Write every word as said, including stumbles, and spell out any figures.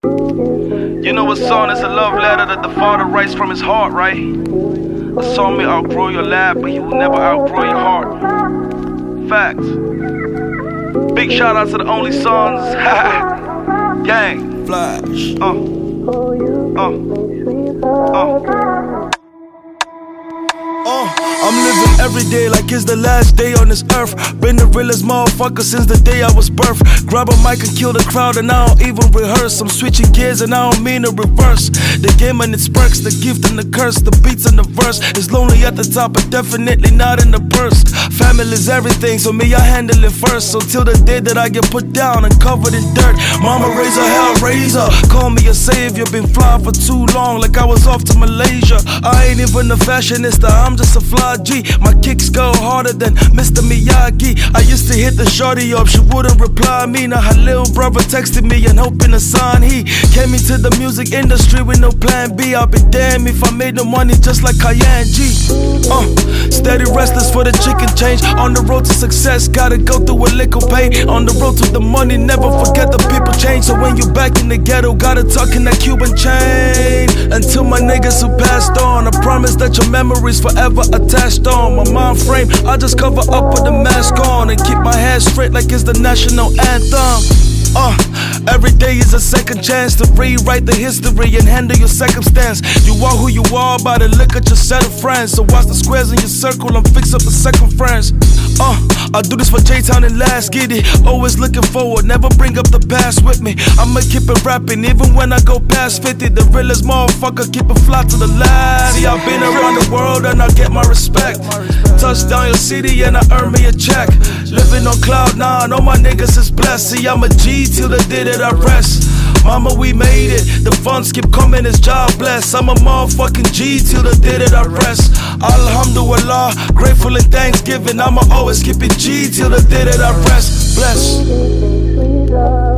You know a song is a love letter that the father writes from his heart, right? A song may outgrow your laugh, but he will never outgrow your heart. Facts. Big shout out to the Only Sons. Gang. Flash. Uh. Uh. Uh. Uh, I'm living every day like it's the last day on this earth. Been the realest motherfucker since the day I was birthed. Grab a mic and kill the crowd and I don't even rehearse. I'm switching gears and I don't mean to reverse. The game and its perks, the gift and the curse, the beats and the verse. It's lonely at the top but definitely not in the purse. Family's everything, so me I handle it first. So till the day that I get put down and covered in dirt, mama raise a hell raiser, call me a savior. Been flying for too long like I was off to Malaysia. I ain't even a fashionista, I'm just a fly G. My kicks go harder than Mister Miyagi. I used to hit the shorty up, she wouldn't reply me. Now her little brother texted me and hoping to sign. He came into the music industry with no plan B. I'll be damned if I made no money just like Cayenne G. Uh, steady restless for the chicken change. On the road to success, gotta go through a little pain. On the road to the money, never forget the people change. So when you back in the ghetto, gotta tuck in that Cuban chain. Until my niggas who passed on, I promise that your memories forever attached on my mind frame. I just cover up with the mask on and keep my head straight like it's the national anthem. Uh, every day is a second chance to rewrite the history and handle your circumstance. You are who you are by the look at your set of friends. So watch the squares in your circle and fix up the circumference. Uh, I do this for J-Town and Last Giddy. Always looking forward, never bring up the past with me. I'ma keep it rapping even when I go past fifty. The realest motherfucker, keep it fly to the last. See, I've been around the world and I get my respect. Touch down your city and I earn me a check. Living on cloud nine, all my niggas is blessed. See, I'm a G till the day that I rest. Mama, we made it, the funds keep coming, it's job blessed. I'm a motherfucking G till the day that I rest. Alhamdulillah, grateful and thanksgiving. I'ma always keep it G till the day that I rest. Bless.